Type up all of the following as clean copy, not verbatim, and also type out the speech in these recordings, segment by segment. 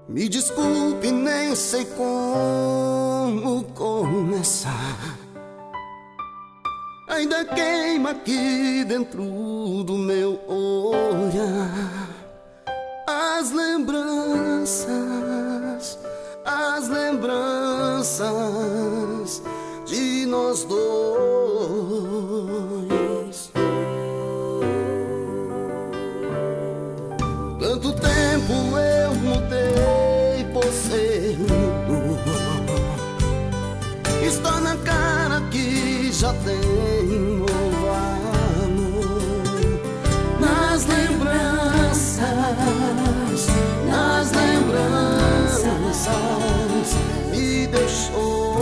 Me desculpe, nem sei como começar. Ainda queima aqui dentro do meu olhar as lembranças de nós dois. Tanto tempo eu mudei, você mudou. Está na cara que já tem novo amor. Nas lembranças me deixou.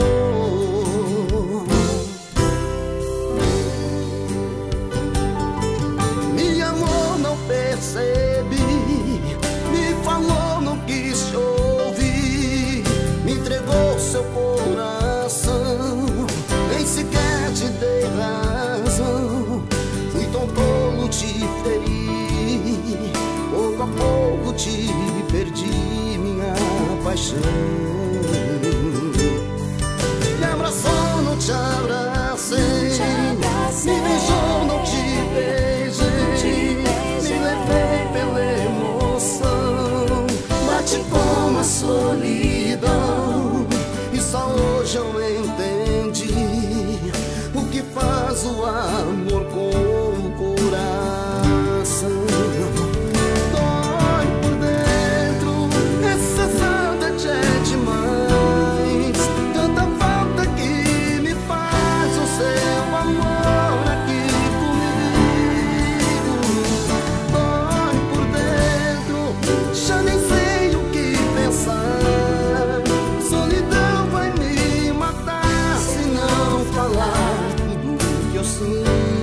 Me amou, não percebi. Me falou, não quis te ouvir. Me entregou seu coração, nem sequer te dei razão. Fui tão tolo, te feri. Pouco a pouco te perdi, minha paixão. Me abraçou, não te abracei. Me beijou, não te beijei. Me levei pela emoção. Bate como a solidão. E só hoje eu entendi o que faz o amor com o coração. Dói por dentro, essa saudade é demais. Tanta falta que me faz o seu amor aqui comigo. Dói por dentro, já nem sei o que pensar. Solidão vai me matar se não falar tudo que eu sinto.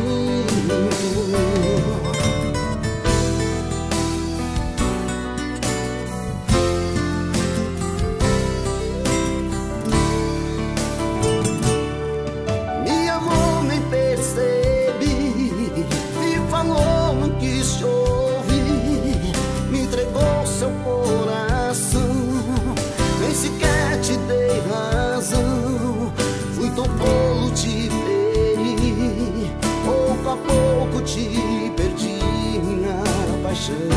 Me amou, nem percebi. Me falou, não quis te ouvir. Me entregou seu coração, nem sequer te dei razão. Fui tão tolo, te feri. Pouco a pouco te perdi, minha paixão.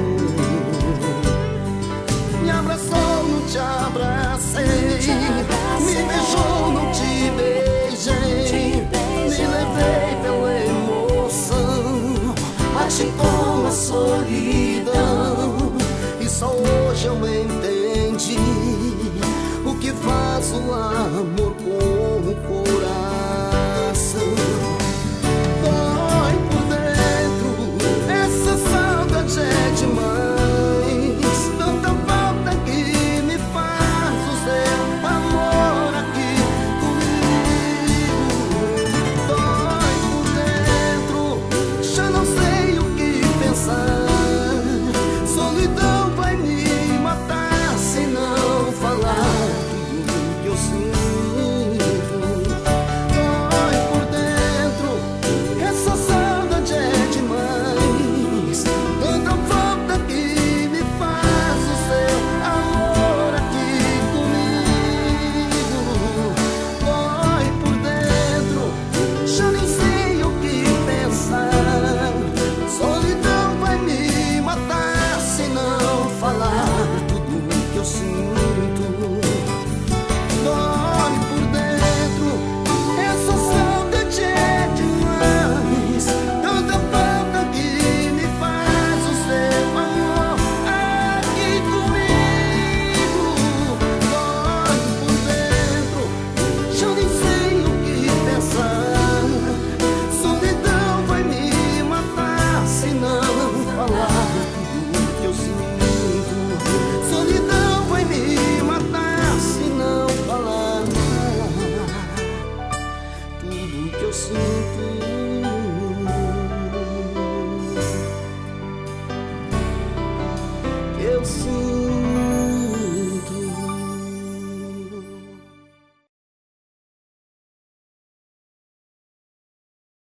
Me abraçou, não te abracei. Me beijou, não te beijei. Me levei pela emoção. Bate como a solidão. E só hoje eu entendi o que faz o amor com